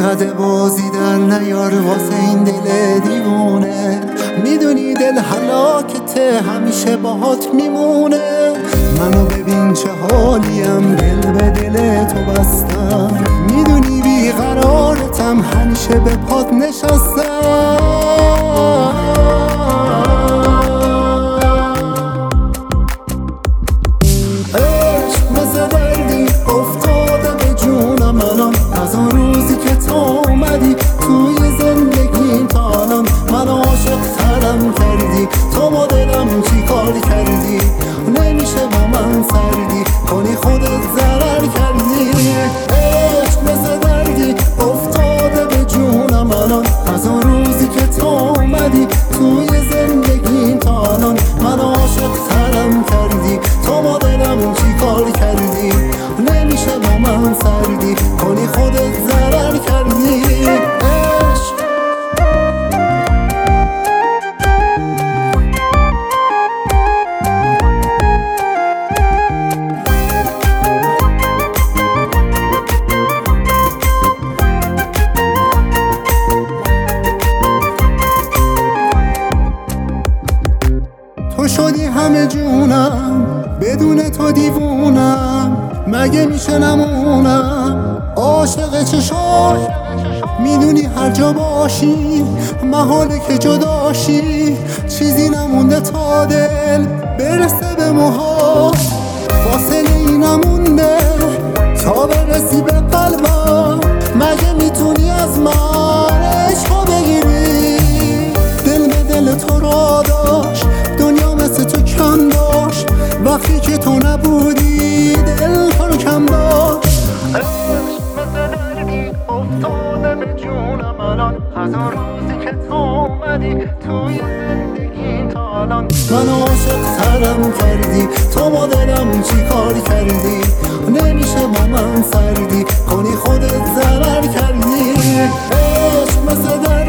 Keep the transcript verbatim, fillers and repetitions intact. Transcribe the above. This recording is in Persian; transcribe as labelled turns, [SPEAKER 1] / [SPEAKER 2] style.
[SPEAKER 1] زده بازی در نیار واسه این دل دیوونه. میدونی دل هلاکته همیشه باهات میمونه. منو ببین چه حالیم دل به دل تو بستم. میدونی بیقرارتم همیشه به پات نشستم. عشق مثل دردی افتاده به جونم الان. از اون روزی که تو اومدی توی زندگیم تا الان منو عاشق ترم کردی. تو با دلم چی کار کردی؟ نمیشه با من سردی کنی خودت ضرر کردی. عشق مثل دردی افتاده به جونم الان. از اون روزی که تو اومدی توی زندگیم تا الان منو عاشق ترم کردی. تو با دلم چی کار کردی؟ نمیشه با من سردی کنی خودت ضرر کردی. عشق تو شدی همه جونم بدون تو دیوونم. مگه میشه نمونم عاشق چشات؟ میدونی هر جا باشی محاله که جداشی. چیزی نمونده تا دل برسه به موهات. فاصله ای نمونده تا برسی به قلبم. مگه میتونی از من عشقو بگیری؟ دل به دل تو را داشت دنیا مثل تو کم داشت. وقتی که تو نبودی دل تو رو کم داشت. عشق مثل دردی افتاده به جونم الان. از اون روزی که تو اومدی توی زندگی تا الان منو عاشق ترم کردی. تو با دلم چی کار کردی؟ نمیشه با من سردی کنی خودت ضرر کردی. عشق مثل